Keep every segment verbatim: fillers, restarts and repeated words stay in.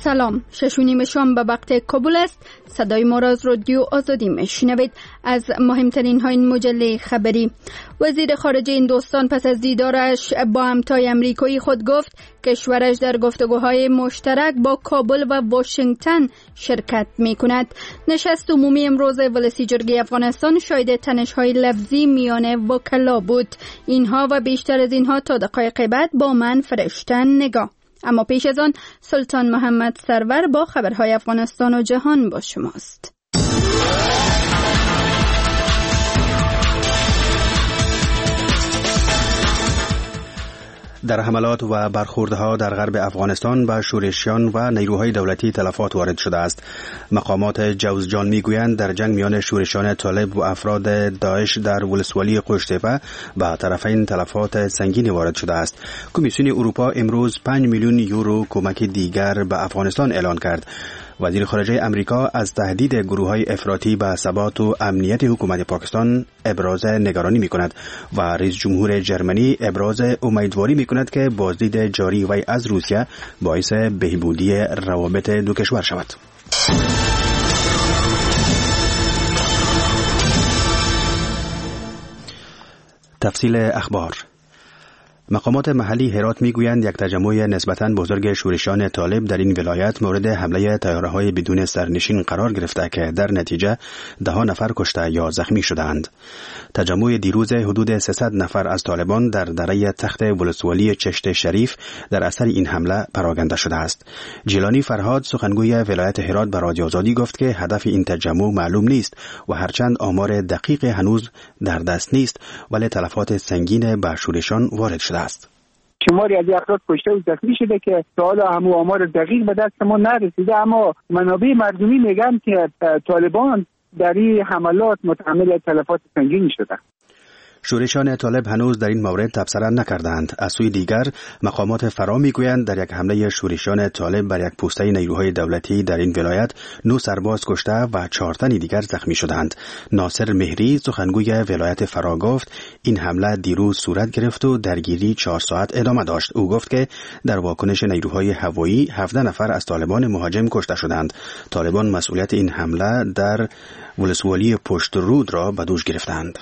سلام، شش و نیم شام به وقت کابل است. صدای ما را از رادیو آزادی میشنوید. از مهمترین های مجله خبری: وزیر خارجه هندوستان پس از دیدارش با همتای امریکایی خود گفت کشورش در گفتگوهای مشترک با کابل و واشنگتن شرکت می کند. نشست عمومی امروز ولسی جرگه افغانستان شاهد تنش‌های لفظی میان وکلا بود. اینها و بیشتر از اینها تا دقایق بعد با من فرشتن نگاه. اما پیش از آن سلطان محمد سرور با خبرهای افغانستان و جهان با شماست. در حملات و برخوردها در غرب افغانستان به شورشیان و نیروهای دولتی تلفات وارد شده است. مقامات جوزجان میگویند در جنگ میان شورشیان طالب و افراد داعش در ولسوالی قشتیپه به طرفین تلفات سنگینی وارد شده است. کمیسیون اروپا امروز پنج میلیون یورو کمک دیگر به افغانستان اعلان کرد. وزیر خارجه امریکا از تهدید گروه‌های افراطی به ثبات و امنیت حکومت پاکستان ابراز نگرانی می‌کند و رئیس جمهور جرمنی ابراز امیدواری می‌کند که بازدید جاری وی از روسیه باعث بهبودی روابط دو کشور شود. تفصیل اخبار: مقامات محلی هرات میگویند یک تجمع نسبتاً بزرگ شورشیان طالب در این ولایت مورد حمله طیاره‌های بدون سرنشین قرار گرفته که در نتیجه ده نفر کشته یا زخمی شدند. تجمع دیروز حدود سیصد نفر از طالبان در دره تخت ولسوالی چشت شریف در اثر این حمله پراکنده شده است. جیلانی فرهاد سخنگوی ولایت هرات به رادیو آزادی گفت که هدف این تجمع معلوم نیست و هرچند آمار دقیق هنوز در دست نیست ولی تلفات سنگین به شورشیان وارد شده است. شماری از افراد کشته و زخمی شده که تا حالا همو آمار دقیق به دست ما نرسیده، اما منابع مردمی میگن که طالبان در این حملات متحمل تلفات سنگینی شده. شورشیان طالب هنوز در این مورد تبصره نکردند. از سوی دیگر مقامات فرا میگویند در یک حمله شورشیان طالب بر یک پوسته نیروهای دولتی در این ولایت نه سرباز کشته و چهار تن دیگر زخمی شدند. ناصر مهری سخنگوی ولایت فرا گفت این حمله دیروز صورت گرفت و درگیری چهار ساعت ادامه داشت. او گفت که در واکنش نیروهای هوایی هفده نفر از طالبان مهاجم کشته شدند. طالبان مسئولیت این حمله در ولسوالی پشت رود را به دوش گرفتند.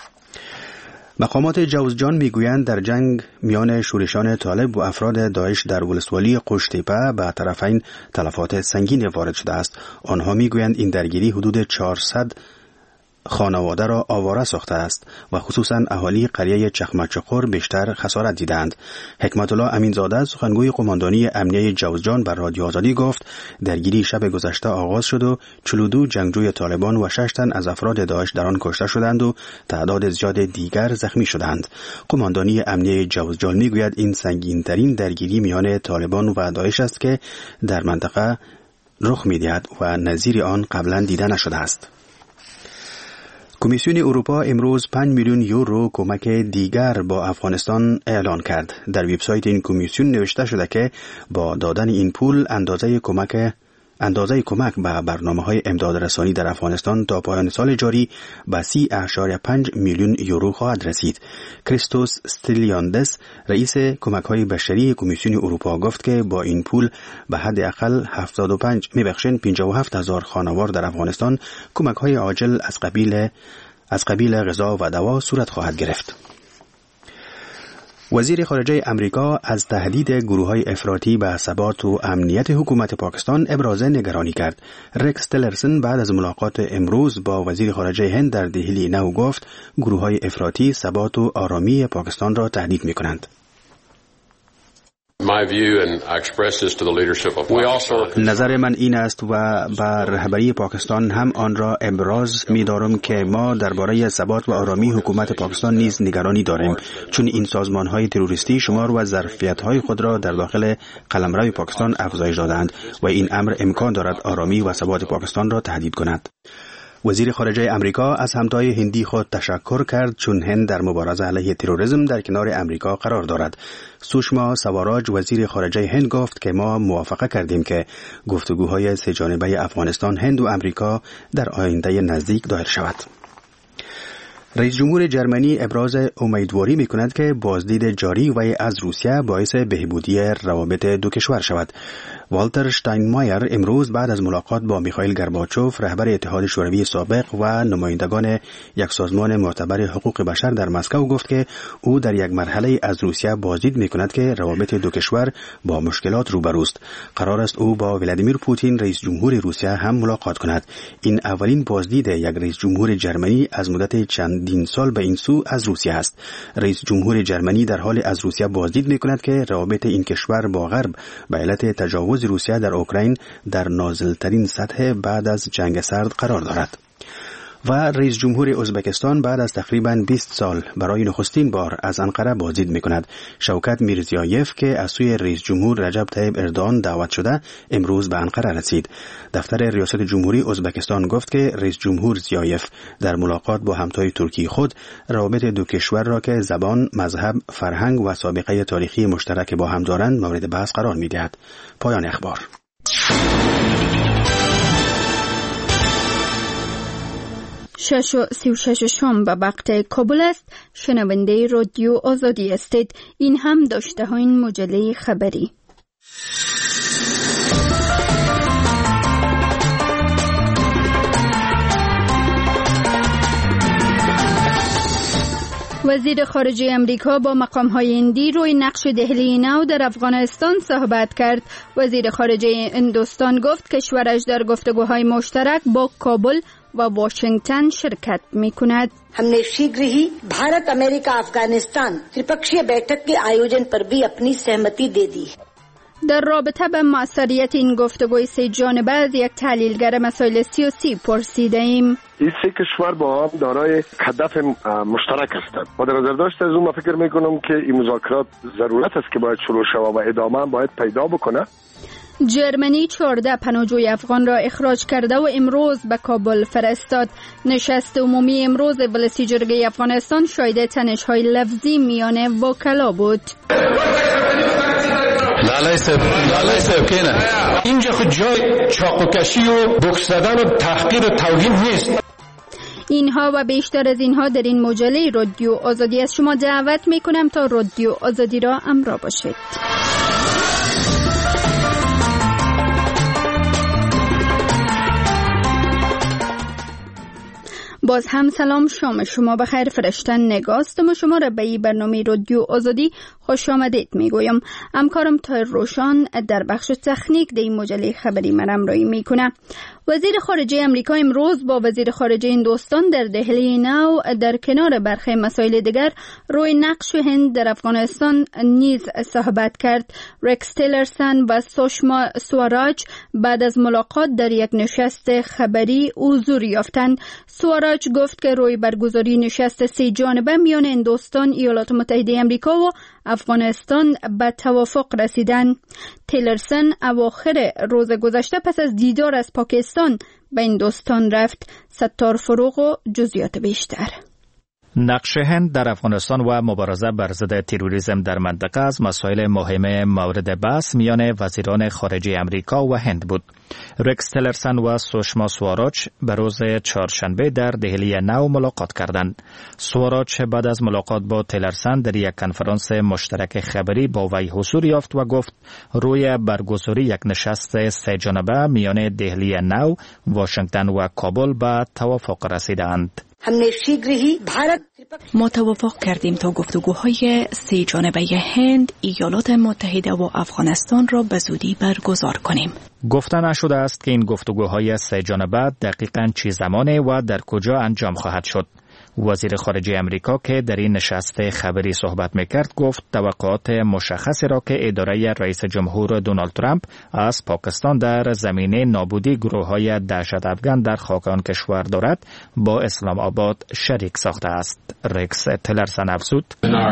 مقامات جوزجان میگویند در جنگ میان شورشیان طالب و افراد داعش در ولسوالی قشتیپه به طرفین تلفات سنگین وارد شده است. آنها میگویند این درگیری حدود چهارصد خانواده را آواره ساخته است و خصوصا اهالی قریه چخمچخور بیشتر خسارت دیدند. حکمت الله امینزاده سخنگوی قماندانی امنیه جوزجان بر رادیو آزادی گفت درگیری شب گذشته آغاز شد و چهل و دو جنگجوی طالبان و شش تن از افراد داعش در آن کشته شدند و تعداد زیاد دیگر زخمی شدند. قماندانی امنیه جوزجان میگوید این سنگین‌ترین درگیری میان طالبان و داعش است که در منطقه رخ می‌دهد و نظیر آن قبلا دیده نشده است. کمیسیون اروپا امروز پنج میلیون یورو کمک دیگر با افغانستان اعلان کرد. در وبسایت این کمیسیون نوشته شده که با دادن این پول اندازه کمک اندازه کمک به برنامه‌های امداد رسانی در افغانستان تا پایان سال جاری به سی و پنج میلیون یورو خواهد رسید. کریستوس استیلیاندس رئیس کمک‌های بشری کمیسیون اروپا گفت که با این پول به حد اقل هفتاد و پنج میبخشن پنجاه و هفت هزار خانوار در افغانستان کمک‌های عاجل از قبیل از قبیل غذا و دوا صورت خواهد گرفت. وزیر خارجه امریکا از تهدید گروه‌های افراطی به ثبات و امنیت حکومت پاکستان ابراز نگرانی کرد. رکس تلرسن بعد از ملاقات امروز با وزیر خارجه هند در دهلی نو گفت گروه‌های افراطی ثبات و آرامی پاکستان را تهدید می‌کنند. نظر من این است و به رهبری پاکستان هم آن را ابراز می دارم که ما درباره ثبات و آرامی حکومت پاکستان نیز نگرانی داریم، چون این سازمان های تروریستی شمار و ظرفیت های خود را در داخل قلمرو پاکستان افزایش دادند و این امر امکان دارد آرامی و ثبات پاکستان را تهدید کند. وزیر خارجه امریکا از همتای هندی خود تشکر کرد چون هند در مبارزه علیه تروریسم در کنار امریکا قرار دارد. سوشما سواراج وزیر خارجه هند گفت که ما موافقه کردیم که گفتگوهای سه جانبه افغانستان، هند و امریکا در آینده نزدیک دایر شود. رئیس جمهور جرمنی ابراز امیدواری می‌کند که بازدید جاری وی از روسیه باعث بهبودی روابط دو کشور شود. والتر شتاینمایر امروز بعد از ملاقات با میخائیل گورباچوف رهبر اتحاد شوروی سابق و نمایندگان یک سازمان معتبر حقوق بشر در مسکو گفت که او در یک مرحله از روسیه بازدید می‌کند که روابط دو کشور با مشکلات روبروست. قرار است او با ولادیمیر پوتین رئیس جمهور روسیه هم ملاقات کند. این اولین بازدید یک رئیس جمهور جرمنی از مدت چندین سال به این سو از روسیه است. رئیس جمهور جرمنی در حال از روسیه بازدید می‌کند که روابط این کشور با غرب به علت تجاوز روسیه در اوکراین در نازل‌ترین سطح بعد از جنگ سرد قرار دارد. و رئیس جمهور ازبکستان بعد از تقریباً بیست سال برای نخستین بار از انقره بازدید می‌کند. شوکت میرزیایف که از سوی رئیس جمهور رجب طیب اردوغان دعوت شده امروز به انقره رسید. دفتر ریاست جمهوری ازبکستان گفت که رئیس جمهور زیایف در ملاقات با همتای ترکی خود روابط دو کشور را که زبان، مذهب، فرهنگ و سابقه تاریخی مشترک با هم دارند مورد بحث قرار می‌دهد. پایان اخبار. شش و سی و شش شام به وقت کابل است. شنونده رادیو آزادی استید. این هم داشته ها این مجله خبری. وزیر خارجه امریکا با مقام‌های هندی روی نقش دهلی نو در افغانستان صحبت کرد. وزیر خارجه هندوستان گفت کشورش در گفتگوهای مشترک با کابل و واشنگتن شرکت می‌کند. हमने शीघ्र ही भारत अमेरिका अफगानिस्तान त्रिपक्षीय बैठक के आयोजन पर भी अपनी सहमति दे दी. در رابطه به موثریت این گفتگوی سه جانبه از یک تحلیلگر مسائل سیاسی پرسیده ایم. این سه کشور با هم دارای هدف مشترک هستند. با در نظر داشت از اون من فکر میکنم که این مذاکرات ضرورت است که باید شروع شود و ادامه باید پیدا بکنه. جرمنی چهارده پناهجوی افغان را اخراج کرده و امروز به کابل فرستاد. نشست عمومی امروز ولسی جرگه افغانستان شاهد تنش‌های لفظی میان وکلا بود. لالای صاحب لالای صاحب کنه اینجا خود جای چاقوکشی و بکس زدن و تحقیر و توهین نیست. اینها و بیشتر از اینها در این مجله رادیو آزادی از شما دعوت میکنم تا رادیو آزادی را همراه باشید. باز هم سلام، شام شما بخیر. فرشتن نگاستم و شما را به این برنامه رادیو آزادی خوش آمدید میگویم. همکارم تایر روشان در بخش تکنیک در این مجله خبری من همراهی میکنه. وزیر خارجه امریکا امروز با وزیر خارجه هندوستان در دهلی نو در کنار برخی مسائل دیگر روی نقش هند در افغانستان نیز صحبت کرد. رکس تیلرسن و سوشما سواراج بعد از ملاقات در یک نشست خبری حضور یافتند. سواراج گفت که روی برگزاری نشست سه جانبه میان هندوستان، ایالات متحده امریکا و افغانستان به توافق رسیدند. تیلرسن اواخر روز گذشته پس از دیدار از پاکستان به هندوستان رفت. ستار فروغ و جزئیات بیشتر. نقش هند در افغانستان و مبارزه بر ضد تروریسم در منطقه از مسائل مهم مورد بحث میان وزیران خارجه امریکا و هند بود. رکس تیلرسن و سوشما سواراج به روز چهارشنبه در دهلی نو ملاقات کردند. سواراج بعد از ملاقات با تیلرسن در یک کنفرانس مشترک خبری با وی حضور یافت و گفت روی برگزاری یک نشست سه جانبه میان دهلی نو، واشنگتن و کابل به توافق رسیدند. ما توافق کردیم تا گفتگوهای سه جانبه هند، ایالات متحده و افغانستان را به زودی برگزار کنیم. گفته نشده است که این گفتگوهای سه جانبه دقیقاً چه زمانه و در کجا انجام خواهد شد. وزیر خارجه امریکا که در این نشست خبری صحبت میکرد گفت توقعات مشخصی را که اداره رئیس جمهور دونالد ترامپ از پاکستان در زمینه نابودی گروه‌های دهشت افغان در خاک آن کشور دارد با اسلام آباد شریک ساخته است. رکس تیلرسن افزود: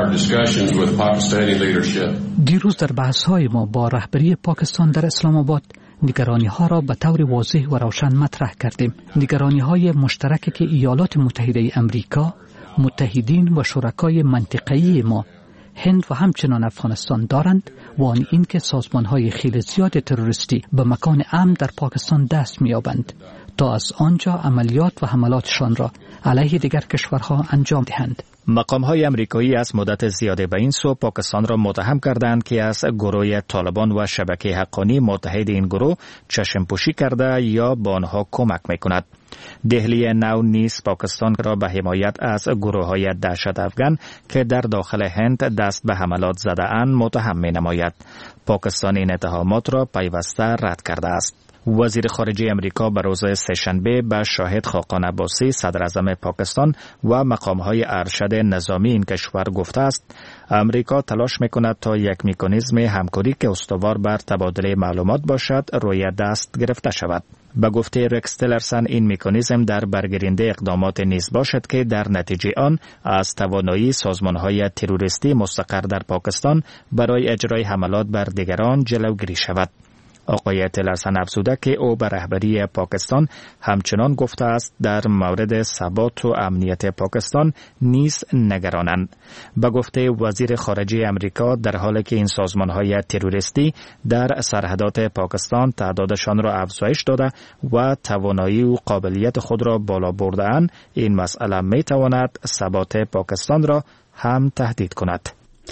دیروز در بحث‌های ما با رهبری پاکستان در اسلام آباد نگرانی ها را به طور واضح و روشن مطرح کردیم. نگرانی های مشترکی که ایالات متحده امریکا، متحدین و شرکای منطقه‌ای ما، هند و همچنان افغانستان دارند و آن این که سازمان های خیلی زیاد تروریستی به مکان امن در پاکستان دست می‌یابند. تا از آنجا عملیات و حملاتشان را علیه دیگر کشورها انجام دهند. مقام‌های آمریکایی از مدت زیادی به این سو پاکستان را متهم کردند که از گروه طالبان و شبکه حقانی متحد این گروه چشم پوشی کرده یا به آنها کمک می‌کند. دهلی نو نیز پاکستان را به حمایت از گروه‌های دهشت افغان که در داخل هند دست به حملات زده‌اند متهم می‌نماید. پاکستان این اتهامات را پیوسته رد کرده است. وزیر خارجه امریکا به روز سه‌شنبه به شاهد خاقان عباسی صدر اعظم پاکستان و مقام‌های ارشد نظامی این کشور گفته است امریکا تلاش می‌کند تا یک مکانیزم همکاری که استوار بر تبادل معلومات باشد روی دست گرفته شود. به گفته رکس تلرسن این مکانیزم در برگیرنده اقدامات نیز باشد که در نتیجه آن از توانایی سازمان‌های تروریستی مستقر در پاکستان برای اجرای حملات بر دیگران جلوگیری شود. آقای تلرسن افزوده که او به رهبری پاکستان همچنان گفته است در مورد ثبات و امنیت پاکستان نیز نگرانند. به گفته وزیر خارجه امریکا در حالی که این سازمان‌های تروریستی در سرحدات پاکستان تعدادشان را افزایش داده و توانایی و قابلیت خود را بالا برده‌اند، این مسئله می‌تواند ثبات پاکستان را هم تهدید کند.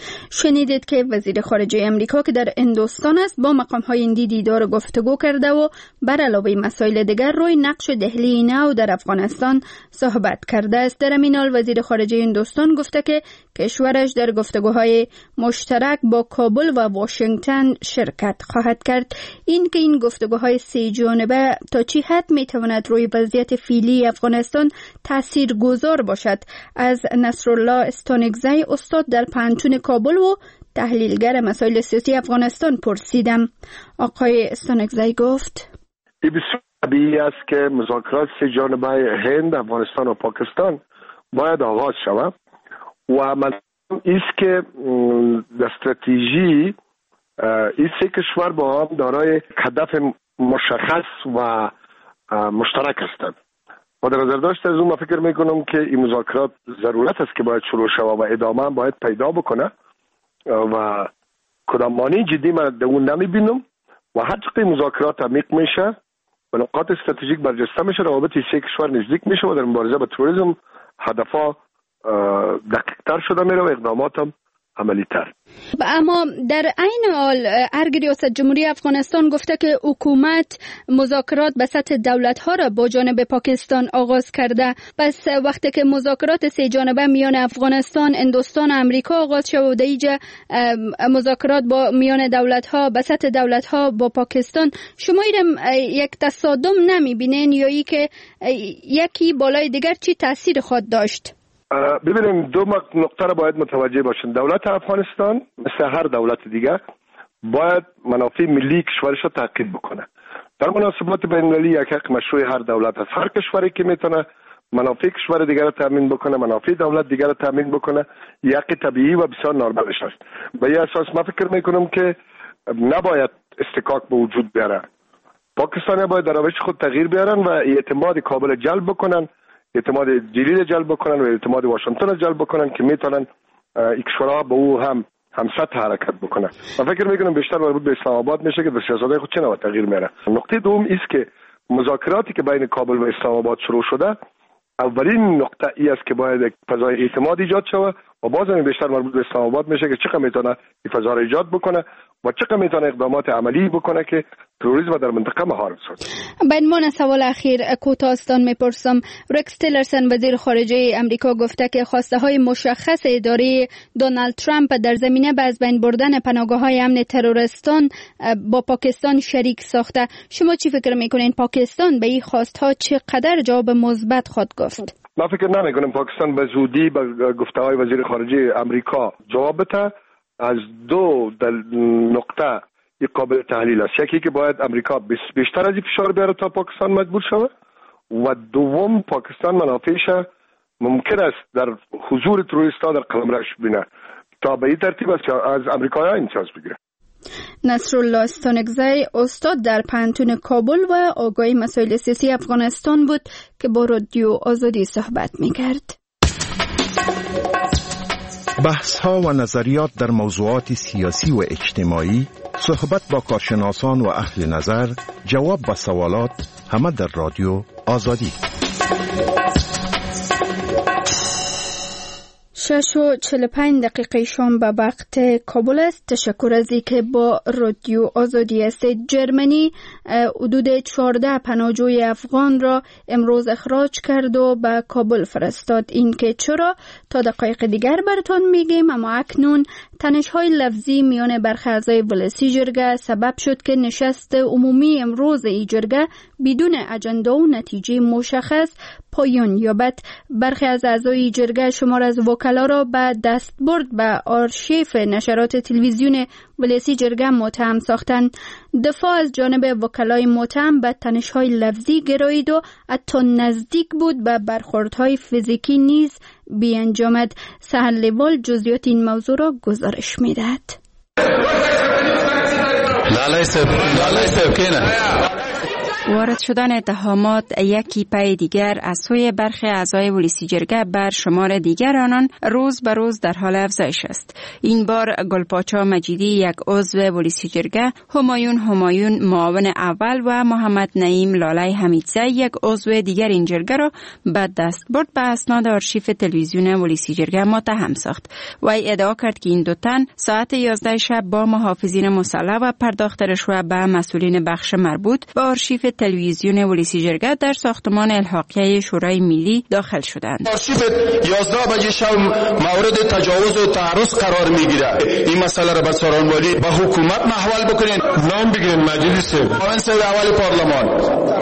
شنیدید که وزیر خارجه امریکا که در هندوستان است با مقام‌های هندی دیدار گفتگو کرده و بر علاوه مسائل دیگر روی نقش دهلی نو در افغانستان صحبت کرده است. در این حال وزیر خارجه هندوستان گفته که کشورش در گفتگوهای مشترک با کابل و واشنگتن شرکت خواهد کرد. این که این گفتگوهای سه جانبه تا چه حد میتواند روی وضعیت فعلی افغانستان تاثیرگذار باشد، از نصرالله استانکزی استاد در پانتون کابل و تحلیلگر مسائل سیاسی افغانستان پرسیدم. آقای استانکزی گفت این بسیار طبیعی است که مذاکرات سه جانبه هند، افغانستان و پاکستان باید آغاز شود و من ایست که استراتژی این سه کشور با هم دارای هدف مشخص و مشترک هستند و در نظر داشته از اون من فکر میکنم که این مذاکرات ضرورت است که باید شروع شود و ادامه باید پیدا بکنه و کدام مانع جدی من در اون نمیبینم و هر چقدر مذاکرات عمیق میشه و نقاط استراتژیک برجسته میشه روابط سه کشور نزدیک میشه و در مبارزه با تروریسم هدفها دقیق‌تر شده میره و اقدامات هم عملی تر. اما در عین حال ارگ ریاست جمهوری افغانستان گفته که حکومت مذاکرات به سطح دولت‌ها را با جانب پاکستان آغاز کرده. پس وقتی که مذاکرات سه جانبه میان افغانستان، هندوستان و امریکا آغاز شد و دیگه مذاکرات با میان دولت‌ها به سطح دولت‌ها با پاکستان، شما اینم یک تصادم نمی‌بینین یا ای که یکی بالای دیگر چی تاثیر خود داشت؟ ببینیم دو نقطه را باید متوجه باشین. دولت افغانستان مثل هر دولت دیگر باید منافع ملی کشورش را تحقیق بکنه. در مناسبات بین المللی یک حق مشروع هر دولت است. هر کشوری که میتونه منافع کشور دیگر را تامین بکنه، منافع دولت دیگر را تامین بکنه، یک طبیعی و بسیار نرمالش است. به این اساس من فکر میکنم که نباید استکاک به وجود بیاره. پاکستان باید در روش خود تغییر بیارن و اعتماد کابل جلب بکنن، اعتماد جلیل جلب بکنن و اعتماد واشنگتن جلب بکنن که میتونن این کشورها به او هم هم سطح حرکت بکنن. من فکر میکنم بیشتر مربوط به اسلام آباد میشه که به سیاست‌های خود چه نوع تغییر میاره. نقطه دوم است که مذاکراتی که بین کابل و اسلام آباد شروع شده، اولین نقطه ای است که باید یک فضای اعتماد ایجاد شود و باز هم بیشتر مربوط به اسلام آباد میشه که چقدر میتونه این فضا را ایجاد بکنه و چقدر میتونه اقدامات عملی بکنه که تروریسم در منطقه مهار بسازه. بعد من سوال اخیر کوتاه‌استان میپرسم. رکس تیلرسن وزیر خارجه امریکا گفته که خواسته های مشخص اداره دونالد ترامپ در زمینه به از بین بردن پناهگاه‌های امن تروریستان با پاکستان شریک ساخته. شما چی فکر میکنین پاکستان به این خواست‌ها چقدر جواب مثبت خود گفت؟ من فکر نمیکنم پاکستان به زودی به گفته‌های وزیر خارجه امریکا جواب بده. از دو نقطه یک قابل تحلیل است. یکی که باید امریکا بیشتر از این فشار بیاره تا پاکستان مجبور شود و دوم پاکستان منافعش ممکن است در حضور تروریست‌ها در قلمروش بینه تا به این ترتیب است که از امریکایی‌ها امتیاز بگیره. نصرالله استانکزی استاد در پانتون کابل و آگاهی مسائل سیاسی افغانستان بود که با رادیو آزادی صحبت می‌کرد. بحث‌ها و نظریات در موضوعات سیاسی و اجتماعی، صحبت با کارشناسان و اهل نظر، جواب به سوالات، همه در رادیو آزادی. شش و چهل و پنج دقیقه شام به وقت کابل است. تشکر از اینکه با رادیو آزادی است. جرمنی حدود چهارده پناهجوی افغان را امروز اخراج کرد و به کابل فرستاد. این که چرا تا دقایق دیگر براتون میگیم، اما اکنون تنش‌های لفظی میان برخی اعضای ولسی جرگه سبب شد که نشست عمومی امروز این جرگه بدون اجندا و نتیجه مشخص پایان یابد. برخی از اعضای جرگه شمار از وکلا را به دستبرد به آرشیف نشرات تلویزیون ولسی جرگه متهم ساختند. دفاع از جانب وکلای متهم به تنش‌های لفظی گرایید و حتی نزدیک بود به برخوردهای فیزیکی نیز بیانجامد. سهل لیوال جزئیات این موضوع را گزارش می‌دهد. وارد شدن اتهامات یکی پی دیگر از سوی برخی اعضای ولسی جرگه بر شمار دیگر آنان روز به روز در حال افزایش است. این بار گلپاچا مجیدی یک عضو ولسی جرگه، همایون همایون معاون اول و محمد نعیم لاله حمیدزی یک عضو دیگر این جرگه را به دستبرد به اسناد آرشیف تلویزیون ولسی جرگه متهم ساخت. وی ادعا کرد که این دو تن ساعت یازده شب با محافظین مسلح و پرداخت رشوه به مسئولین بخش مربوط به آرشیف تلویزیون ولسی جرگه در ساختمان الحاقیه شورای ملی داخل شدند. آرشیف یازده بجه شب مورد تجاوز و تعرض قرار میگیره. این مسئله را به سارانوالی به حکومت محول بکنین. نام بگیرین مجلس صاحب، معاون صاحب اول پارلمان،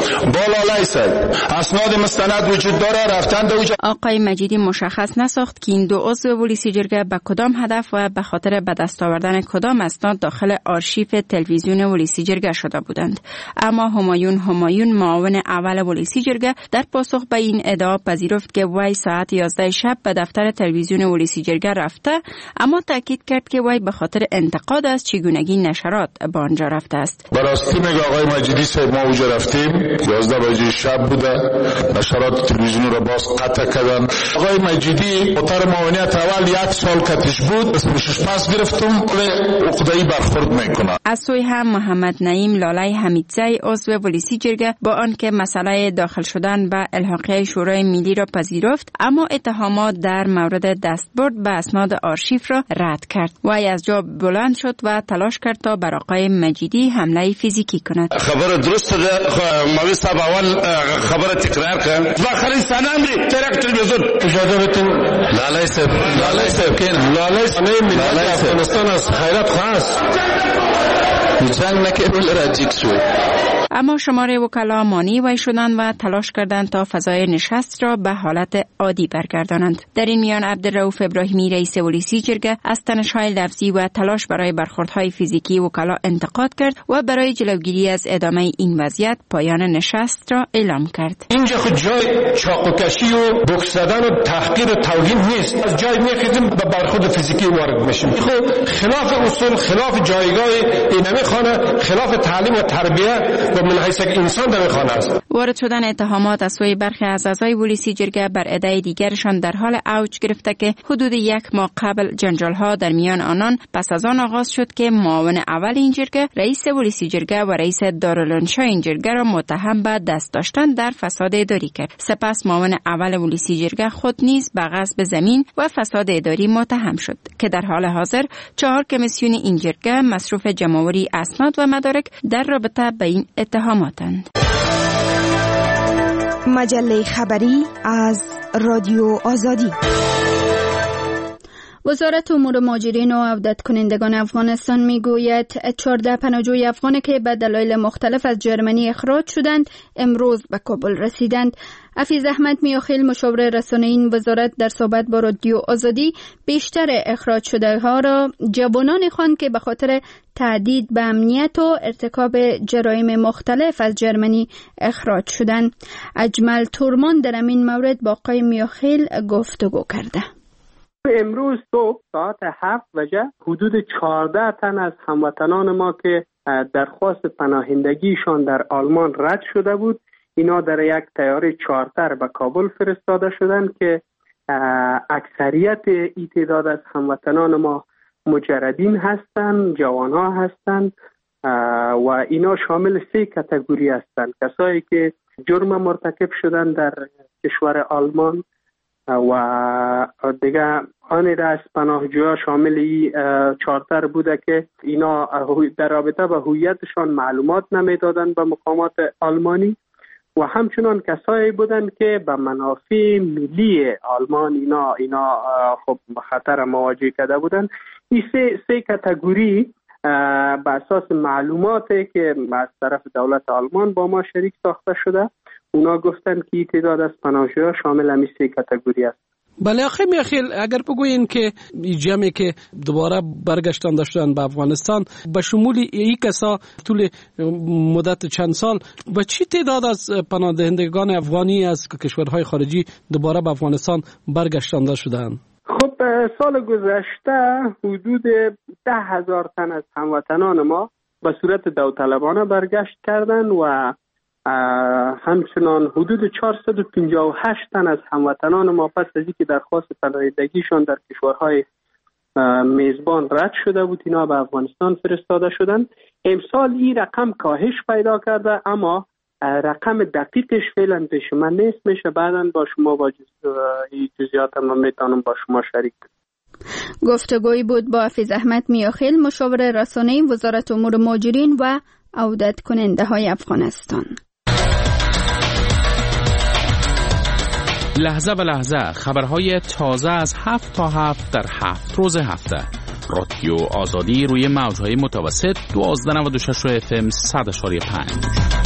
بالا صاحب، اسناد مستند وجود داره رفتن دوجا. آقای مجیدی مشخص نساخت که این دو عضو ولسی جرگه به کدام هدف و به خاطر به دست آوردن کدام اسناد داخل آرشیف تلویزیون ولسی جرگه شده بودند. اما همایون همایون معاون اول ولسی جرگه در پاسخ به این ادعا پذیرفت که وی ساعت یازده شب به دفتر تلویزیون ولسی جرگه رفته، اما تاکید کرد که وی به خاطر انتقاد از چگونگی نشرات به آنجا رفته است. براستی میگه آقای مجیدی صاحب ما اونجا رفتیم، یازده بجه شب بوده، نشرات تلویزیون را باز قطع کردن. آقای مجیدی خاطر معاونیت اول یک سال کتش بود، اسمش پس گرفتم که عقده‌ای برخورد میکنه. از سوی هم محمد نعیم لاله حمیدزی عضو ولسی جرگه با آنکه مسئله داخل شدن به الحاقیه شورای ملی را پذیرفت، اما اتهامات در مورد دستبرد به اسناد آرشیف را رد کرد. وی از جا بلند شد و تلاش کرد تا بر آقای مجیدی حمله فیزیکی کند. خبر درست ده مولوی صاحب اول خبر تکرار کرد و خلی سنندی ترک تلویزیون اجازه بتون لاله صاحب لاله صاحب کین لاله صاحب افغانستان از خیرات خاص جنگ نکرد راجیک شد. اما شمار وکلا مانی وی شدند و تلاش کردند تا فضای نشست را به حالت عادی برگردانند. در این میان عبدالرؤوف ابراهیمی رئیس ولسی جرگه از تنش‌های لفظی و تلاش برای برخوردهای فیزیکی وکلا انتقاد کرد و برای جلوگیری از ادامه این وضعیت پایان نشست را اعلام کرد. اینجا خود جای چاقوکشی و بوکس زدن و تحقیر و توهین نیست. از جای میخیزیم به برخورد فیزیکی وارد میشیم. خود خلاف اصول، خلاف جایگاه اینمی خانه، خلاف تعلیم و تربیت من حیث یک انسان در خانه است. وارد شدن اتهامات از سوی برخی از اعضای ولسی جرگه بر ادعای دیگرشان در حال اوج گرفته که حدود یک ماه قبل جنجال‌ها در میان آنان پس از آن آغاز شد که معاون اول این جرگه، رئیس ولسی جرگه و رئیس دارالانشا این جرگه را متهم به دست داشتن در فساد اداری کرد. سپس معاون اول ولسی جرگه خود نیز به غصب زمین و فساد اداری متهم شد که در حال حاضر چهار کمیسیون این جرگه مصروف جمع‌آوری اسناد و مدارک در رابطه با این اتهاماتند. مجله خبری از رادیو آزادی. وزارت امور مهاجرین و عودت کنندگان افغانستان میگوید چهارده پناهجوی افغان که به دلایل مختلف از جرمنی اخراج شدند امروز به کابل رسیدند. حفیظ احمد میاخیل مشاور رسانه‌ای این وزارت در صحبت با رادیو آزادی بیشتر اخراج شده ها را جوانانی خواند که به خاطر تهدید به امنیت و ارتکاب جرایم مختلف از جرمنی اخراج شدند. اجمل تورمان در این مورد با آقای میاخیل گفتگو کرده. امروز صبح ساعت هفت بجه حدود چهارده تن از هموطنان ما که درخواست پناهندگیشان در آلمان رد شده بود، اینا در یک طیاره چارتر به کابل فرستاده شدند که اکثریت این تعداد از هموطنان ما مجردین هستند، جوان ها هستند و اینا شامل سه کاتگوری هستند: کسایی که جرم مرتکب شدن در کشور آلمان و دیگه آن را از پناهجویان شامل ای چارتر بوده که اینا در رابطه با هویتشان معلومات نمیدادن به مقامات آلمانی و همچنان کسایی بودن که به منافع ملی آلمان اینا اینا خب خطر مواجه کرده بودن. این سه سه کاتگوری به اساس معلوماتی که از طرف دولت آلمان با ما شریک ساخته شده، اونا گفتن که تعداد از پناهجویان شامل همین سه کاتگوری است. بله آخه میخیل اگر بگوین که جمعی که دوباره برگشتن داشتن به افغانستان به شمول این کسا طول مدت چند سال و چی تعداد از پناهندگان افغانی از کشورهای خارجی دوباره به افغانستان برگشتن شدن؟ خب سال گذشته حدود ده هزار تن از هموطنان ما به صورت داوطلبانه برگشت کردن و همچنان حدود چهارصد و پنجاه و هشت تن از هموطنان ما پس از اینکه درخواست پناهندگیشان در کشورهای میزبان رد شده بود اینا به افغانستان فرستاده شدن. امسال این رقم کاهش پیدا کرده، اما رقم دقیقش فعلا پیش من نیست، میشه بعداً با شما با جزئیات ما میتونم با شما شریک کنم. گفتگوی بود با حافظ احمد میاخیل، مشاور رسانه‌ای وزارت امور مهاجرین و عودت کننده های افغانستان. لحظه به لحظه خبرهای تازه از هفت تا هفت در هفت روز هفته. رادیو آزادی روی موجهای متوسط دوازده و نود و شش اف ام صد و پنج.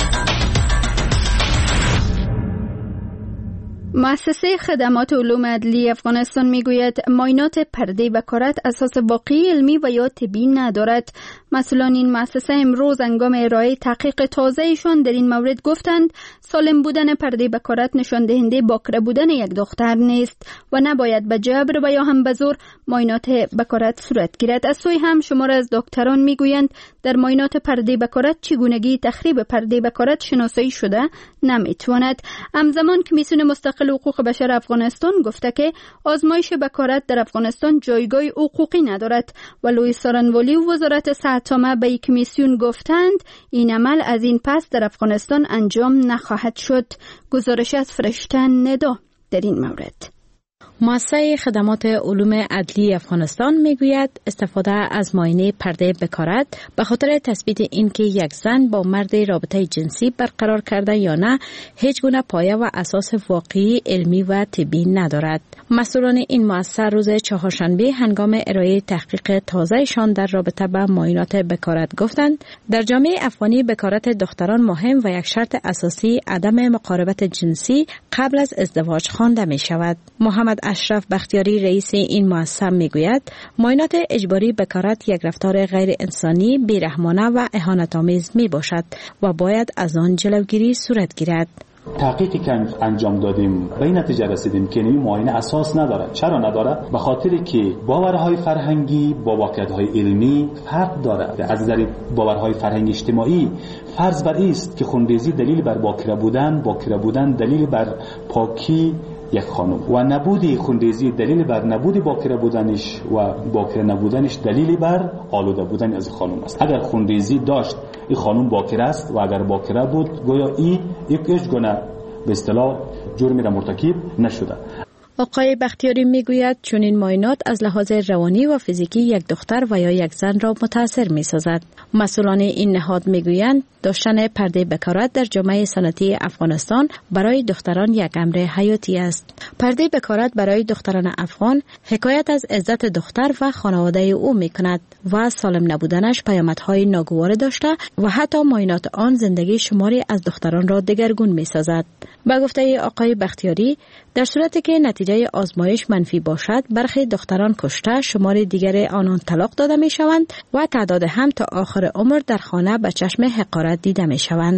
مؤسسه خدمات علوم عدلی افغانستان میگوید معاینات پرده بکارت اساس واقعی علمی و یا طبی ندارد. مسئولان این مؤسسه امروز هنگام ارائه تحقیق تازه‌ایشان در این مورد گفتند سالم بودن پرده بکارت نشان دهنده باکره بودن یک دختر نیست و نباید به جبر و یا هم به زور معاینات بکارت صورت گیرد. از سوی هم شمار از دکتران میگویند در معاینات پرده بکارت چگونگی تخریب پرده بکارت شناسایی شده نمیتواند. همزمان کمیسیون مستقل حقوق بشر افغانستان گفته که آزمایش بکارت در افغانستان جایگاه حقوقی ندارد و لوی سارنوالی و وزارت صحت عامه به کمیسیون گفتند این عمل از این پس در افغانستان انجام نخواهد شد. گزارش از فرشته ندا در این مورد. مؤسسه خدمات علوم عدلی افغانستان میگوید استفاده از معاینه پرده بکارت به خاطر تثبیت اینکه یک زن با مرد رابطه جنسی برقرار کرده یا نه هیچ گونه پایه و اساس واقعی علمی و طبی ندارد. مسئولان این مؤسسه روز چهارشنبه هنگام ارائه تحقیق تازه‌شان در رابطه با معاینات بکارت گفتند در جامعه افغانی بکارت دختران مهم و یک شرط اساسی عدم مقاربت جنسی قبل از ازدواج خوانده می شود. محمد اشرف بختیاری رئیس این مؤسسه میگوید معاینات اجباری بکارت یک رفتار غیر انسانی، بیرحمانه و اهانت‌آمیز می باشد و باید از آن جلوگیری صورت گیرد. تحقیقی که انجام دادیم به این نتیجه رسیدیم که این معاینه اساس نداره. چرا نداره؟ به خاطری که باورهای فرهنگی با واقعیت‌های علمی فرق داره. از نظر باورهای فرهنگی اجتماعی فرض بر است که خونریزی دلیل بر باکره بودن، باکره بودن دلیل بر پاکی یک خانم و نبودی خونریزی دلیل بر نبودی باکره بودنش و باکره نبودنش دلیل بر آلوده بودن از خانم است. اگر خونریزی داشت این خانم باکره است و اگر باکره بود گویا این یک هیچ گونه به اصطلاح جرمی را مرتکب نشده. آقای بختیاری میگوید چنین معاینات از لحاظ روانی و فیزیکی یک دختر و یا یک زن را متاثر می‌سازد. مسئولان این نهاد میگویند داشتن پرده بکارت در جامعه سنتی افغانستان برای دختران یک امر حیاتی است. پرده بکارت برای دختران افغان حکایت از عزت دختر و خانواده او می‌کند و سالم نبودنش پیامدهای ناگوار داشته و حتی معاینات آن زندگی شماری از دختران را دگرگون می‌سازد. با گفته آقای بختیاری در صورتی که نتیجه آزمایش منفی باشد برخی دختران کشته، شمار دیگر آنان طلاق داده می شوند و تعداد هم تا آخر عمر در خانه به چشم حقارت دیده می شوند.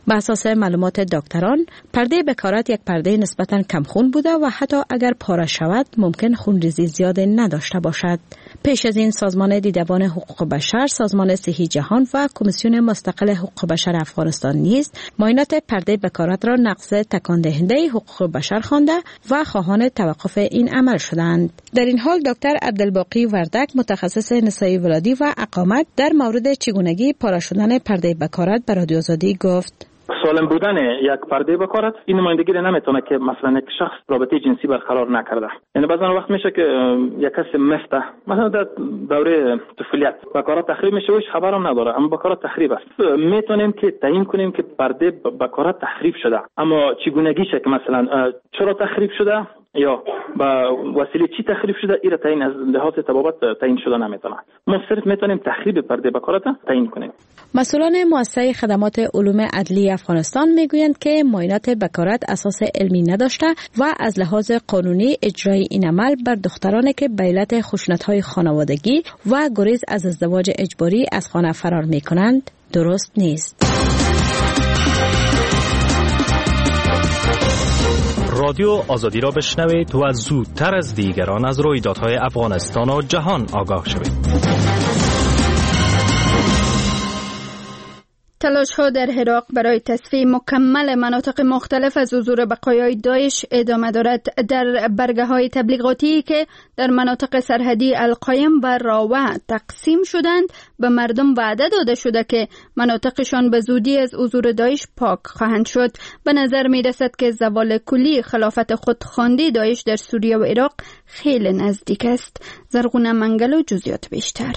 به اساس معلومات دکتران، پرده بکارت یک پرده نسبتاً کم خون بوده و حتی اگر پاره شود ممکن خونریزی زیاد نداشته باشد. پیش از این سازمان دیدبان حقوق بشر، سازمان صحی جهان و کمیسیون مستقل حقوق بشر افغانستان نیز معاینات پرده بکارت را نقض تکان دهنده حقوق بشر خوانده و خواهان توقف این عمل شدند. در این حال دکتر عبدالباقی وردک، متخصص نسای ولادی و اقامت، در مورد چگونگی پاره شدن پرده بکارت به رادیو آزادی گفت: سالم بودن یک پرده بکارت این نمایندگی نمیتونه که مثلا یک شخص رابطه جنسی برقرار نکرده. یعنی بعضا وقت میشه که یک کسی مفته مثلا در دوره طفولیت بکارت تخریب میشه و هیچ خبرم نداره، اما بکارت تخریب است. میتونیم که تعیین کنیم که پرده بکارت تخریب شده، اما چگونگیشه که مثلا چرا تخریب شده یا با وسیله چی تخریب شده، این را تعیین از لحاظ طبابت تعیین شده نمیتونه. ما صرف میتونیم تخریب پرده بکارت تعیین کنیم. مسئولان مؤسسه خدمات علوم عدلی افغانستان میگویند که معاینات بکارت اساس علمی نداشته و از لحاظ قانونی اجرای این عمل بر دخترانی که به علت خشونت‌های خانوادگی و گریز از ازدواج اجباری از خانه فرار میکنند درست نیست. رادیو آزادی را بشنوید و زودتر از دیگران از رویدادهای افغانستان و جهان آگاه شوید. تلاش ها در عراق برای تصفیه مکمل مناطق مختلف از حضور بقایای داعش ادامه دارد. در برگه های تبلیغاتی که در مناطق سرحدی القایم و راوه تقسیم شدند، به مردم وعده داده شده که مناطقشان به زودی از حضور داعش پاک خواهند شد. به نظر می رسد که زوال کلی خلافت خودخواندی داعش در سوریه و عراق خیلی نزدیک است. زرغونه منگل و جزئیات بیشتر.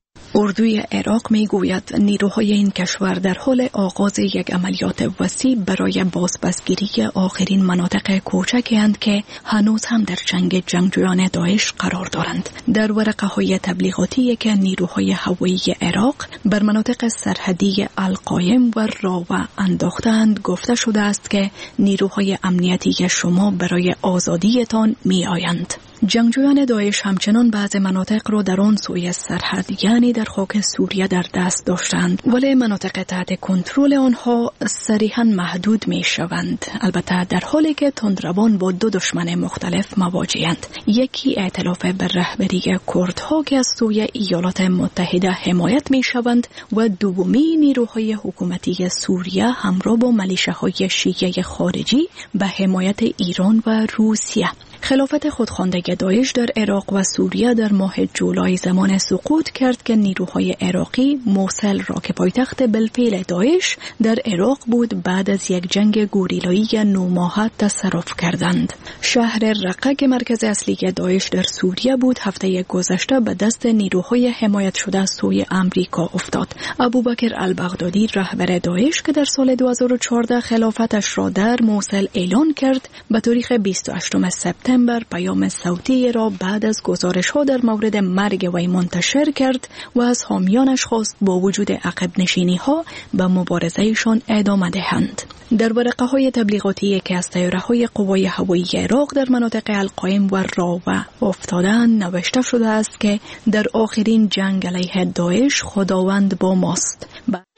اردوی عراق می گوید نیروهای این کشور در حال آغاز یک عملیات وسیع برای بازپسگیری آخرین مناطق کوچک‌اند که هنوز هم در چنگ جنگجویان داعش قرار دارند. در ورقه های تبلیغاتی که نیروهای هوایی عراق بر مناطق سرحدی القایم و راوه انداختند گفته شده است که نیروهای امنیتی شما برای آزادیتان می آیند. جنگجویان داعش همچنان بعض مناطق را در آن سوی سرحد یعنی در خاک سوریه در دست داشتند، ولی مناطق تحت کنترل آنها صریحاً محدود می شوند، البته در حالی که تندروان با دو دشمن مختلف مواجهند. یکی ائتلاف بر رهبری کردها که از سوی ایالات متحده حمایت می شوند و دومی نیروهای حکومتی سوریه همراه با ملیشه‌های شیعه خارجی به حمایت ایران و روسیه. خلافت خودخوانده داعش در عراق و سوریه در ماه جولای زمان سقوط کرد که نیروهای عراقی موصل را که پایتخت بالفعل داعش در عراق بود بعد از یک جنگ گوریلایی نو ماهه تصرف کردند. شهر رقه که مرکز اصلی داعش در سوریه بود هفته گذشته به دست نیروهای حمایت شده سوی امریکا افتاد. ابوبکر البغدادی رهبر داعش که در سال دو هزار و چهارده خلافت را در موصل اعلان کرد به تاریخ بیست و هشتم سپتامبر پیام صوتی را بعد از گزارش ها در مورد مرگ وی منتشر کرد و از حامیانش خواست با وجود عقب نشینی ها به مبارزهشان ادامه دهند. در ورقه های تبلیغاتی که از طیاره های قوای هوایی عراق در مناطق القایم و راوه افتادند نوشته شده است که در آخرین جنگ علیه داعش خداوند با ماست.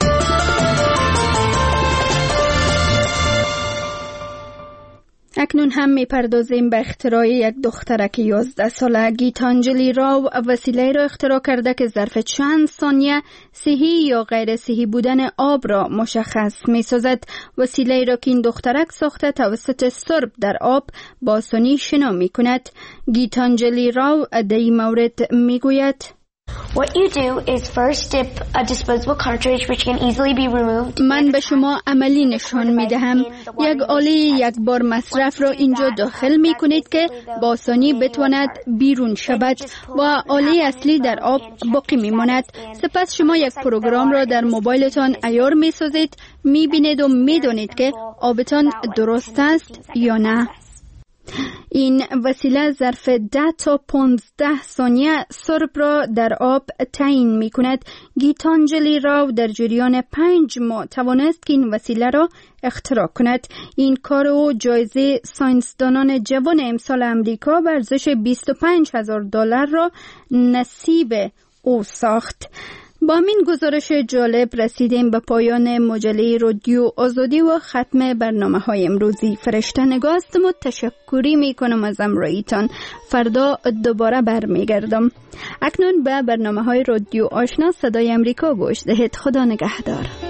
اکنون هم میپردازیم به اختراع یک دخترک یازده ساله. گیتانجلی راو وسیله را اختراع کرده که ظرف چند ثانیه صحی یا غیر صحی بودن آب را مشخص میسازد. وسیله را که این دخترک ساخته توسط سرب در آب با آسانی شنا میکند. گیتانجلی راو در این مورد میگوید: What you do is first dip a disposable cartridge which can easily be removed. من به شما عملی نشان می دهم. یک آله یک بار مصرف را اینجا داخل می کنید که با آسانی بتواند بیرون شود و آله اصلی در آب باقی می ماند. سپس شما یک پروگرام را در موبایلتان عیار می سازید، می بینید و می دانید که آبتان درست است یا نه. این وسیله ظرف ده تا پانزده ثانیه سرب را در آب تعیین می کند. گیتانجلی راو در جریان پنج ماه توانست که این وسیله را اختراع کند. این کار او جایزه ساینسدانان جوان امسال امریکا به ارزش بیست و پنج هزار دلار را نصیب او ساخت. با این گزارش جالب رسیدیم به پایان مجله رادیو آزادی و ختم برنامه های امروزی. فرشته نگاه هستم و تشکری می کنم از امرایتان. فردا دوباره برمیگردم. اکنون به برنامه های رادیو آشنا صدای امریکا گوش دهید. خدا نگهدار.